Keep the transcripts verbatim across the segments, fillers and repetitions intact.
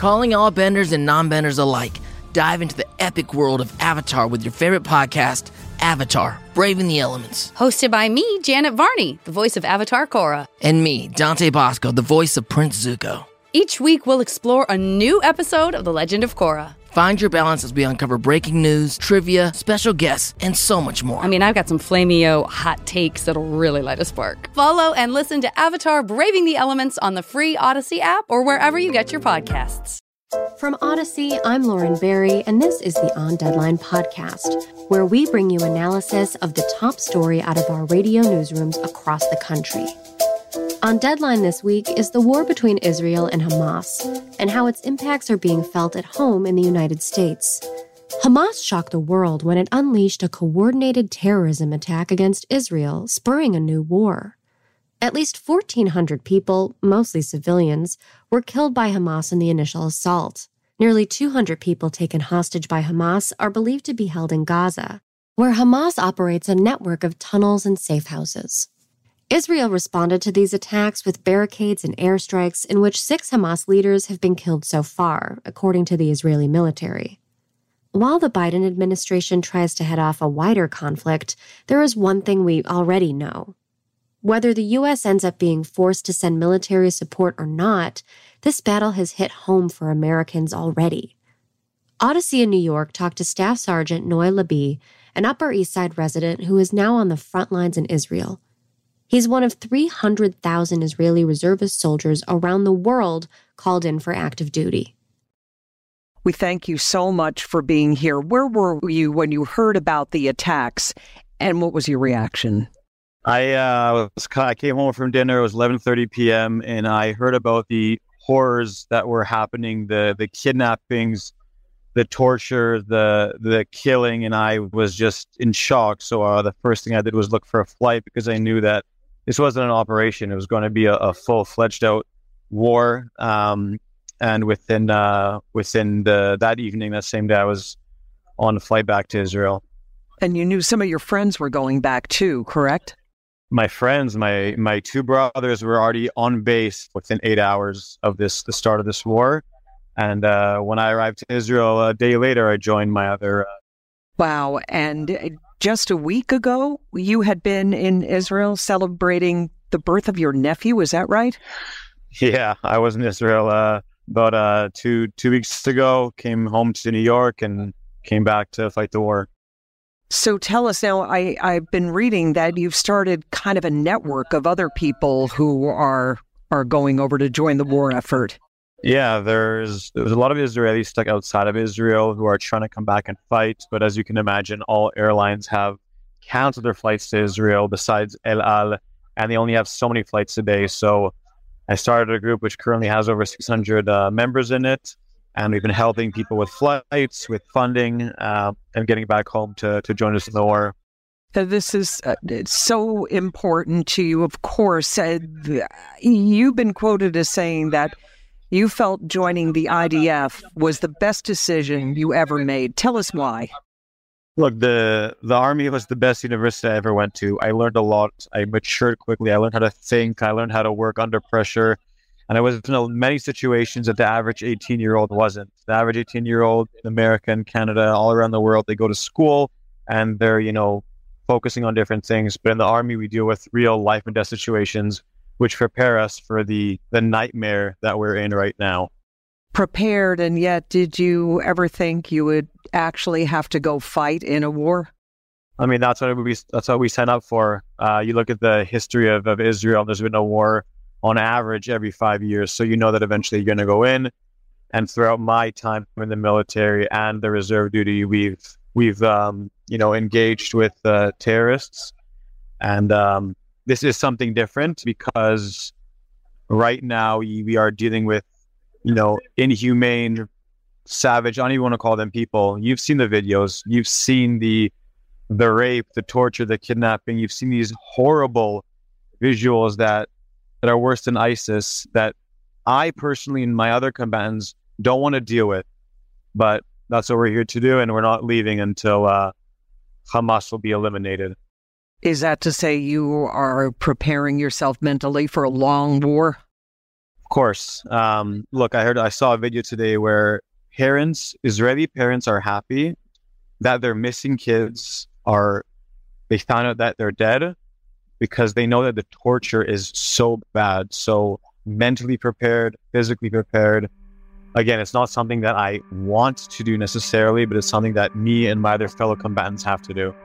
Calling all benders and non-benders alike, dive into the epic world of Avatar with your favorite podcast, Avatar, Braving the Elements. Hosted by me, Janet Varney, the voice of Avatar Korra. And me, Dante Bosco, the voice of Prince Zuko. Each week, we'll explore a new episode of The Legend of Korra. Find your balance as we uncover breaking news, trivia, special guests, and so much more. I mean, I've got some flameo hot takes that'll really light a spark. Follow and listen to Avatar Braving the Elements on the free Odyssey app or wherever you get your podcasts. From Odyssey, I'm Lauren Barry, and this is the On Deadline podcast, where we bring you analysis of the top story out of our radio newsrooms across the country. On Deadline this week is the war between Israel and Hamas, and how its impacts are being felt at home in the United States. Hamas shocked the world when it unleashed a coordinated terrorism attack against Israel, spurring a new war. At least fourteen hundred people, mostly civilians, were killed by Hamas in the initial assault. Nearly two hundred people taken hostage by Hamas are believed to be held in Gaza, where Hamas operates a network of tunnels and safe houses. Israel responded to these attacks with barricades and airstrikes in which six Hamas leaders have been killed so far, according to the Israeli military. While the Biden administration tries to head off a wider conflict, there is one thing we already know. Whether the U S ends up being forced to send military support or not, this battle has hit home for Americans already. Odyssey in New York talked to Staff Sergeant Noy Labi, an Upper East Side resident who is now on the front lines in Israel. He's one of three hundred thousand Israeli reservist soldiers around the world called in for active duty. We thank you so much for being here. Where were you when you heard about the attacks, and what was your reaction? I uh, was, I came home from dinner. It was eleven thirty p.m., and I heard about the horrors that were happening, the the kidnappings, the torture, the the killing, and I was just in shock. So uh, the first thing I did was look for a flight because I knew that this wasn't an operation. It was going to be a, a full-fledged out war. Um, and within uh, within the that evening, that same day, I was on a flight back to Israel. And you knew some of your friends were going back too, correct? My friends, my my two brothers were already on base within eight hours of this the start of this war. And uh, when I arrived to Israel a day later, I joined my other. Uh... Wow. And just a week ago, you had been in Israel celebrating the birth of your nephew. Is that right? Yeah, I was in Israel uh, about uh, two two weeks ago, came home to New York and came back to fight the war. So tell us now, I, I've been reading that you've started kind of a network of other people who are are going over to join the war effort. Yeah, there's there's a lot of Israelis stuck outside of Israel who are trying to come back and fight. But as you can imagine, all airlines have canceled their flights to Israel besides El Al, and they only have so many flights a day. So I started a group which currently has over six hundred uh, members in it. And we've been helping people with flights, with funding, uh, and getting back home to, to join us in the war. So this is uh, it's so important to you, of course. Uh, you've been quoted as saying that you felt joining the I D F was the best decision you ever made. Tell us why. Look, the the Army was the best university I ever went to. I learned a lot. I matured quickly. I learned how to think. I learned how to work under pressure. And I was in many situations that the average eighteen-year-old wasn't. The average eighteen-year-old in America and Canada, all around the world, they go to school and they're, you know, focusing on different things. But in the Army, we deal with real life and death situations, which prepare us for the, the nightmare that we're in right now. Prepared, and yet did you ever think you would actually have to go fight in a war? I mean, that's what we, that's what we sign up for. Uh, you look at the history of, of Israel, there's been a war on average every five years. So you know that eventually you're going to go in. And throughout my time in the military and the reserve duty, we've, we've um, you know, engaged with uh, terrorists. And um, this is something different because right now we, we are dealing with, you know, inhumane, savage, I don't even want to call them people. You've seen the videos. You've seen the the rape, the torture, the kidnapping. You've seen these horrible visuals that that are worse than ISIS, that I personally and my other combatants don't want to deal with. But that's what we're here to do, and we're not leaving until uh, Hamas will be eliminated. Is that to say you are preparing yourself mentally for a long war? Of course. Um, look, I heard, I saw a video today where parents, Israeli parents, are happy that their missing kids are, they found out that they're dead because they know that the torture is so bad. So mentally prepared, physically prepared. Again, it's not something that I want to do necessarily, but it's something that me and my other fellow combatants have to do.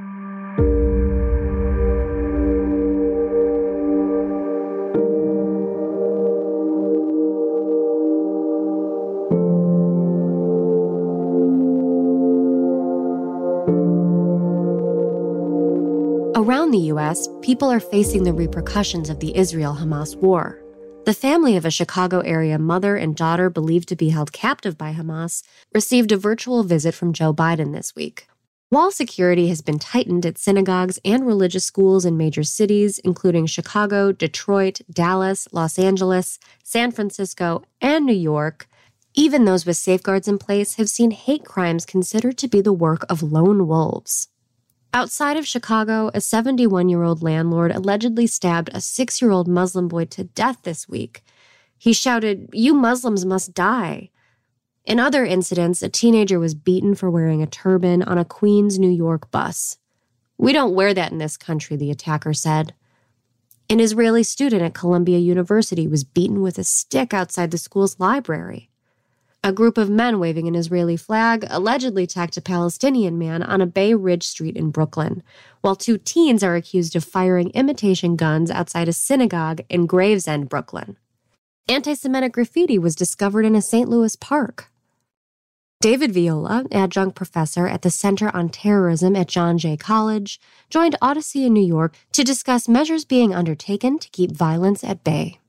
Around the U S, people are facing the repercussions of the Israel-Hamas war. The family of a Chicago-area mother and daughter believed to be held captive by Hamas received a virtual visit from Joe Biden this week. While security has been tightened at synagogues and religious schools in major cities, including Chicago, Detroit, Dallas, Los Angeles, San Francisco, and New York, even those with safeguards in place have seen hate crimes considered to be the work of lone wolves. Outside of Chicago, a seventy-one-year-old landlord allegedly stabbed a six-year-old Muslim boy to death this week. He shouted, "You Muslims must die." In other incidents, a teenager was beaten for wearing a turban on a Queens, New York bus. "We don't wear that in this country," the attacker said. An Israeli student at Columbia University was beaten with a stick outside the school's library. A group of men waving an Israeli flag allegedly attacked a Palestinian man on a Bay Ridge street in Brooklyn, while two teens are accused of firing imitation guns outside a synagogue in Gravesend, Brooklyn. Anti-Semitic graffiti was discovered in a Saint Louis park. David Viola, adjunct professor at the Center on Terrorism at John Jay College, joined Odyssey in New York to discuss measures being undertaken to keep violence at bay.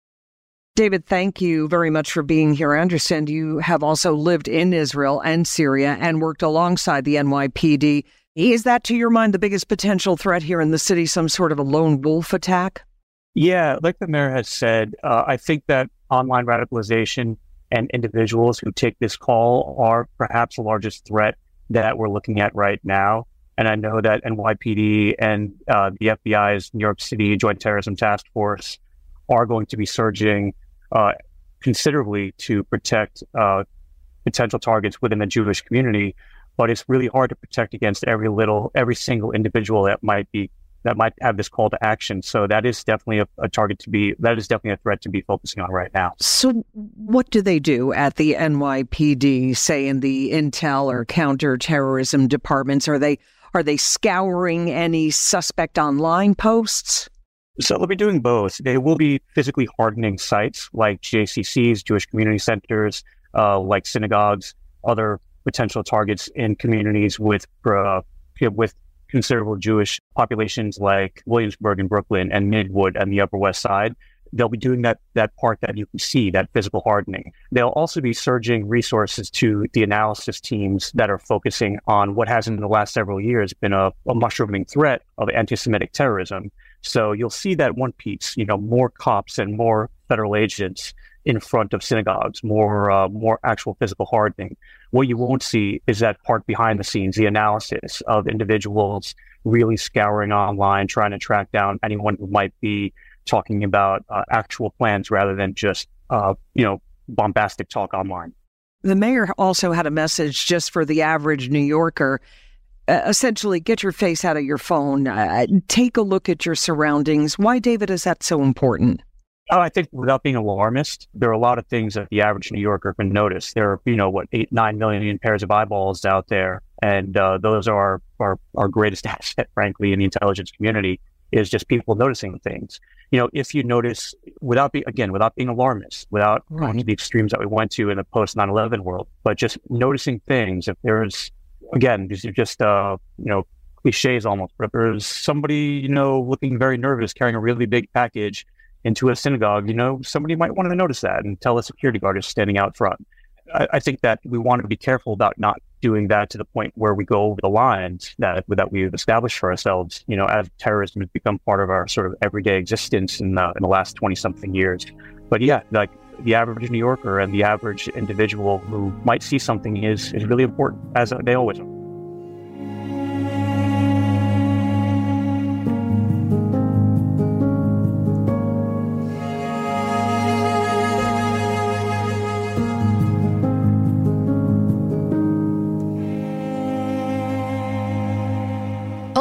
David, thank you very much for being here. I understand you have also lived in Israel and Syria and worked alongside the N Y P D. Is that, to your mind, the biggest potential threat here in the city, some sort of a lone wolf attack? Yeah, like the mayor has said, uh, I think that online radicalization and individuals who take this call are perhaps the largest threat that we're looking at right now. And I know that N Y P D and uh, the F B I's New York City Joint Terrorism Task Force are going to be surging uh, considerably to protect uh, potential targets within the Jewish community. But it's really hard to protect against every little, every single individual that might be that might have this call to action. So that is definitely a, a target to be, that is definitely a threat to be focusing on right now. So what do they do at the N Y P D, say in the intel or counterterrorism departments? Are they are they scouring any suspect online posts? So they'll be doing both. They will be physically hardening sites like J C Cs, Jewish community centers, uh, like synagogues, other potential targets in communities with uh, with considerable Jewish populations like Williamsburg and Brooklyn and Midwood and the Upper West Side. They'll be doing that that part that you can see, that physical hardening. They'll also be surging resources to the analysis teams that are focusing on what has in the last several years been a, a mushrooming threat of anti-Semitic terrorism. So you'll see that one piece, you know, more cops and more federal agents in front of synagogues, more uh, more actual physical hardening. What you won't see is that part behind the scenes, the analysis of individuals really scouring online, trying to track down anyone who might be talking about uh, actual plans rather than just, uh, you know, bombastic talk online. The mayor also had a message just for the average New Yorker. Uh, essentially, get your face out of your phone. Uh, take a look at your surroundings. Why, David, is that so important? Oh, I think without being alarmist, there are a lot of things that the average New Yorker can notice. There are, you know, what, eight, nine million pairs of eyeballs out there. And uh, those are our, our greatest asset, frankly, in the intelligence community, is just people noticing things. You know, if you notice, without being, again, without being alarmist, without right. going to the extremes that we went to in the post nine eleven world, but just noticing things. If there's, again, these are just, uh, you know, cliches almost, but if there's somebody, you know, looking very nervous, carrying a really big package into a synagogue, you know, somebody might want to notice that and tell a security guard is standing out front. I, I think that we want to be careful about not doing that to the point where we go over the lines that that we've established for ourselves, you know, as terrorism has become part of our sort of everyday existence in the, in the last twenty-something years. But yeah, like the average New Yorker and the average individual who might see something is, is really important, as they always are.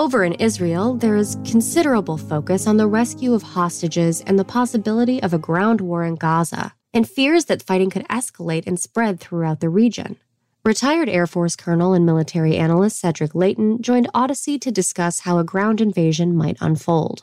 Over in Israel, there is considerable focus on the rescue of hostages and the possibility of a ground war in Gaza, and fears that fighting could escalate and spread throughout the region. Retired Air Force Colonel and military analyst Cedric Leighton joined Odyssey to discuss how a ground invasion might unfold.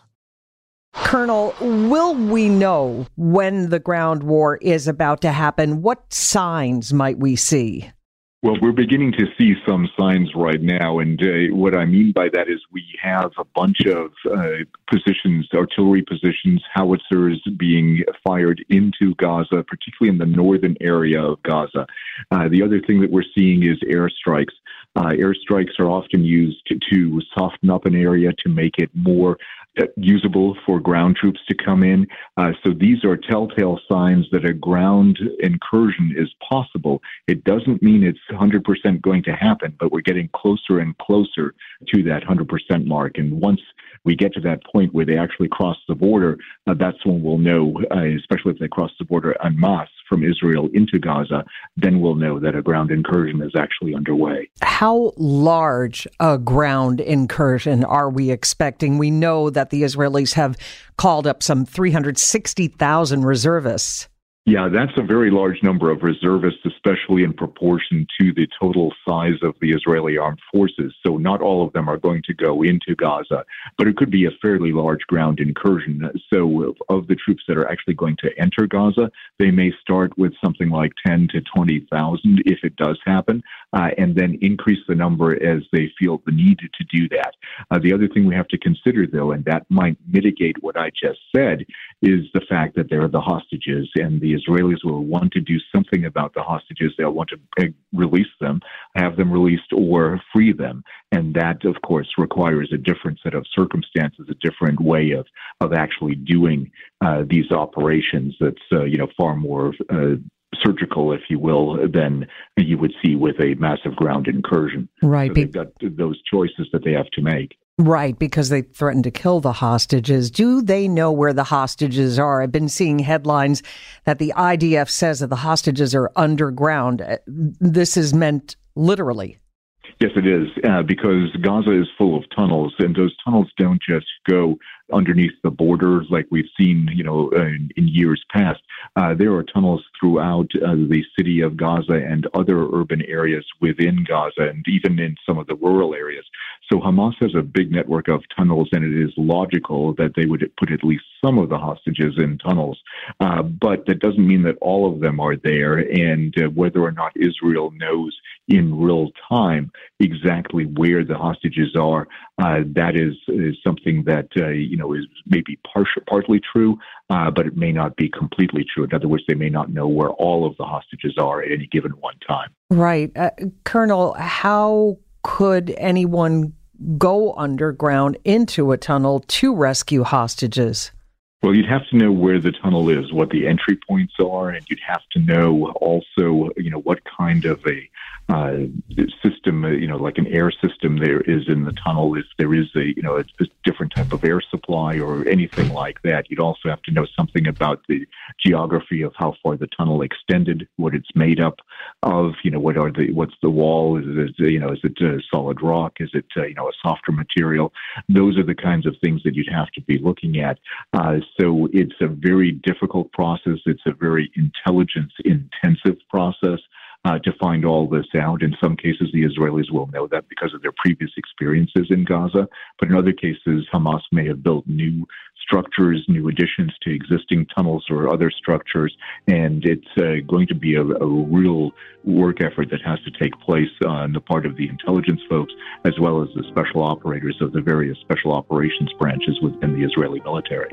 Colonel, will we know when the ground war is about to happen? What signs might we see? Well, we're beginning to see some signs right now, and uh, what I mean by that is we have a bunch of uh, positions, artillery positions, howitzers being fired into Gaza, particularly in the northern area of Gaza. Uh, the other thing that we're seeing is airstrikes. Uh, airstrikes are often used to, to soften up an area, to make it more usable for ground troops to come in. Uh, so these are telltale signs that a ground incursion is possible. It doesn't mean it's one hundred percent going to happen, but we're getting closer and closer to that one hundred percent mark. And once we get to that point where they actually cross the border, uh, that's when we'll know, uh, especially if they cross the border en masse from Israel into Gaza, then we'll know that a ground incursion is actually underway. How large a ground incursion are we expecting? We know that the Israelis have called up some three hundred sixty thousand reservists. Yeah, that's a very large number of reservists, especially in proportion to the total size of the Israeli armed forces. So not all of them are going to go into Gaza, but it could be a fairly large ground incursion. So of the troops that are actually going to enter Gaza, they may start with something like ten to twenty thousand if it does happen, uh, and then increase the number as they feel the need to do that. Uh, the other thing we have to consider, though, and that might mitigate what I just said, is the fact that there are the hostages, and the Israelis will want to do something about the hostages. They'll want to release them, have them released, or free them. And that, of course, requires a different set of circumstances, a different way of, of actually doing uh, these operations that's, uh, you know, far more uh, surgical, if you will, than you would see with a massive ground incursion. Right. So they've got those choices that they have to make. Right, because they threatened to kill the hostages. Do they know where the hostages are? I've been seeing headlines that the I D F says that the hostages are underground. This is meant literally. Yes, it is, uh, because Gaza is full of tunnels, and those tunnels don't just go underneath the border like we've seen, you know, in, in years past. Uh, there are tunnels throughout uh, the city of Gaza and other urban areas within Gaza, and even in some of the rural areas. So Hamas has a big network of tunnels, and it is logical that they would put at least some of the hostages in tunnels. Uh, but that doesn't mean that all of them are there, and uh, whether or not Israel knows in real time exactly where the hostages are, uh, that is, is something that, uh, you know, is maybe partial, partly true, uh, but it may not be completely true. In other words, they may not know where all of the hostages are at any given one time. Right. Uh, Colonel, how could anyone go underground into a tunnel to rescue hostages? Well, you'd have to know where the tunnel is, what the entry points are, and you'd have to know also, you know, what kind of a uh, system, you know, like an air system there is in the tunnel. If there is a, you know, a, a different type of air supply or anything like that. You'd also have to know something about the geography of how far the tunnel extended, what it's made up of, you know, what are the, what's the wall? Is it, you know, is it uh, solid rock? Is it, uh, you know, a softer material? Those are the kinds of things that you'd have to be looking at. Uh, So it's a very difficult process. It's a very intelligence-intensive process uh, to find all this out. In some cases, the Israelis will know that because of their previous experiences in Gaza. But in other cases, Hamas may have built new structures, new additions to existing tunnels or other structures. And it's uh, going to be a, a real work effort that has to take place on the part of the intelligence folks, as well as the special operators of the various special operations branches within the Israeli military.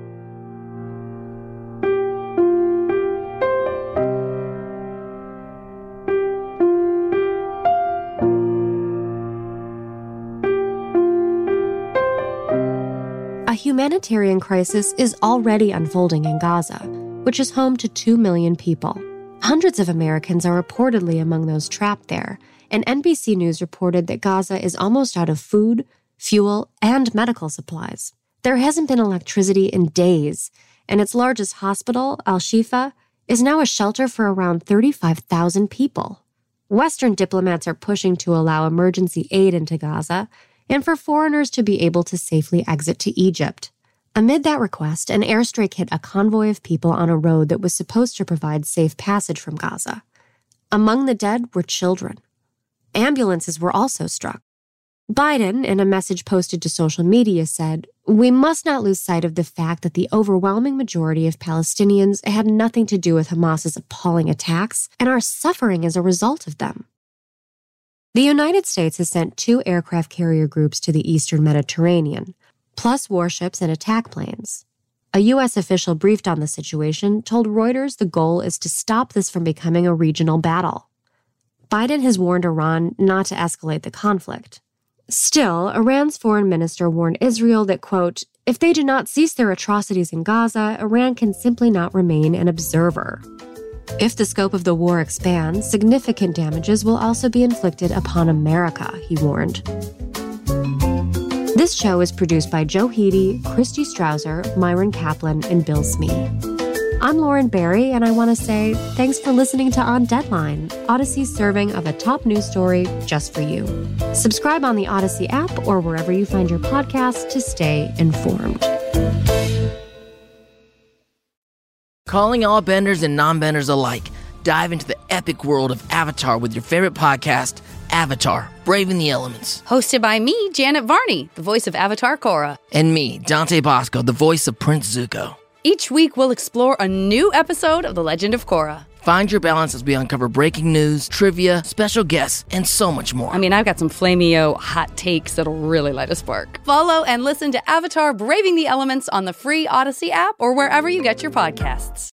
A humanitarian crisis is already unfolding in Gaza, which is home to two million people. Hundreds of Americans are reportedly among those trapped there, and N B C News reported that Gaza is almost out of food, fuel, and medical supplies. There hasn't been electricity in days, and its largest hospital, Al-Shifa, is now a shelter for around thirty-five thousand people. Western diplomats are pushing to allow emergency aid into Gaza, and for foreigners to be able to safely exit to Egypt. Amid that request, an airstrike hit a convoy of people on a road that was supposed to provide safe passage from Gaza. Among the dead were children. Ambulances were also struck. Biden, in a message posted to social media, said, "We must not lose sight of the fact that the overwhelming majority of Palestinians had nothing to do with Hamas's appalling attacks and are suffering as a result of them." The United States has sent two aircraft carrier groups to the eastern Mediterranean, plus warships and attack planes. A U S official briefed on the situation told Reuters the goal is to stop this from becoming a regional battle. Biden has warned Iran not to escalate the conflict. Still, Iran's foreign minister warned Israel that, quote, if they do not cease their atrocities in Gaza, Iran can simply not remain an observer. If the scope of the war expands, significant damages will also be inflicted upon America, he warned. This show is produced by Joe Heedy, Christy Strausser, Myron Kaplan, and Bill Smee. I'm Lauren Barry, and I want to say thanks for listening to On Deadline, Odyssey's serving of a top news story just for you. Subscribe on the Odyssey app or wherever you find your podcasts to stay informed. Calling all benders and non-benders alike, dive into the epic world of Avatar with your favorite podcast, Avatar, Braving the Elements. Hosted by me, Janet Varney, the voice of Avatar Korra. And me, Dante Bosco, the voice of Prince Zuko. Each week, we'll explore a new episode of The Legend of Korra. Find your balance as we uncover breaking news, trivia, special guests, and so much more. I mean, I've got some flameo hot takes that'll really light a spark. Follow and listen to Avatar, Braving the Elements on the free Odyssey app or wherever you get your podcasts.